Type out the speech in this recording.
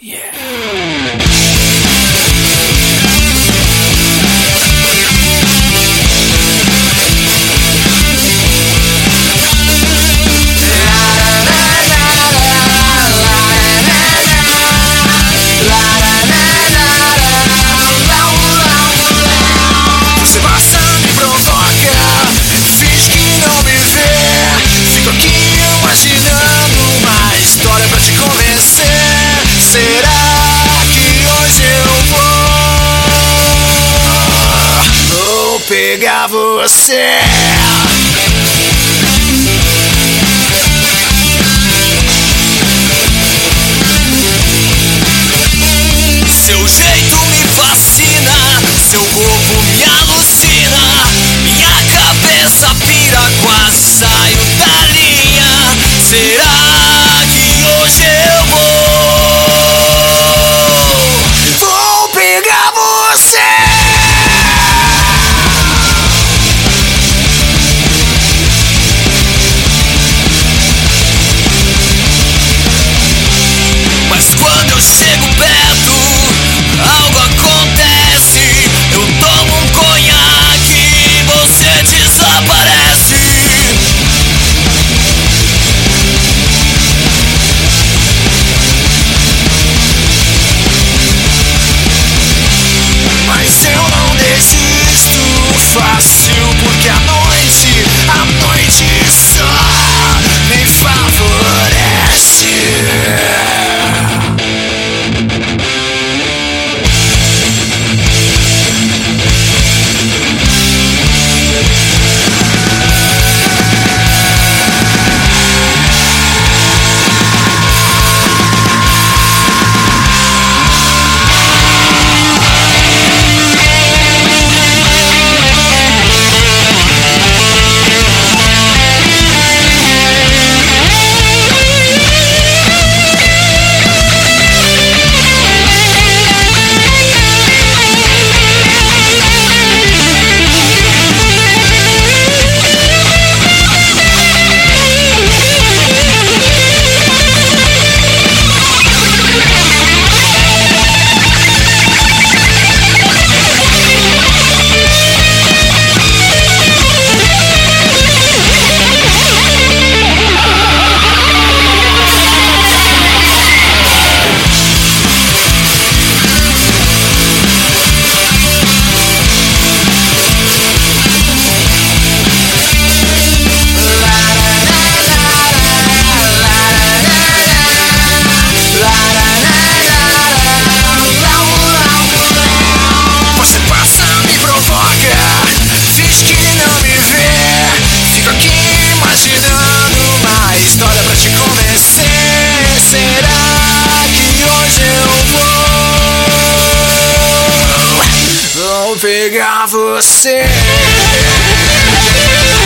Você passa, me provoca, finge que não me vê. Fico aqui imaginando uma história pra te convencer. Será que hoje eu vou pegar você? Seu jeito me fascina, seu corpo me alucina, minha cabeça pira, quase saio da linha. Será que hoje eu vou pegar você? Mas quando eu chego perto, algo acontece. Eu tomo um conhaque e você desaparece. Mas eu não desisto fácil, porque a noite só me favorece. Você passa, me provoca, finge que não me vê. Fico aqui imaginando uma história pra te convencer. Será que hoje eu vou pegar você?